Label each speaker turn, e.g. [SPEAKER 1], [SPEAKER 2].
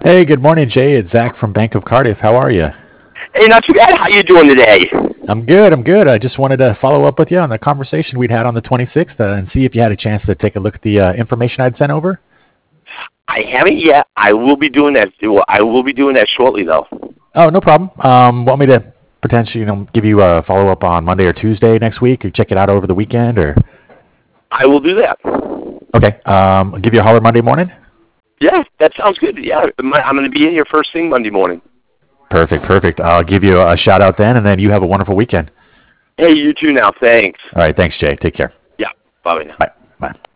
[SPEAKER 1] Hey, good morning, Jay. It's Zach from Bank of Cardiff. How are you?
[SPEAKER 2] Hey, not too bad. How you doing today?
[SPEAKER 1] I'm good. I'm good. I just wanted to follow up with you on the conversation we'd had on the 26th and see if you had a chance to take a look at the information I'd sent over.
[SPEAKER 2] I haven't yet. I will be doing that. I will be doing that shortly, though.
[SPEAKER 1] Oh, no problem. Want me to potentially, give you a follow up on Monday or Tuesday next week, or check it out over the weekend, or
[SPEAKER 2] I will do that.
[SPEAKER 1] okay, I'll give you a holler Monday morning.
[SPEAKER 2] Yeah, that sounds good. Yeah, I'm going to be in here first thing Monday morning.
[SPEAKER 1] Perfect, perfect. I'll give you a shout out then, and then you have a wonderful weekend.
[SPEAKER 2] Hey, you too now. Thanks.
[SPEAKER 1] All right, thanks, Jay. Take care.
[SPEAKER 2] Yeah, bye now.
[SPEAKER 1] Bye. Bye.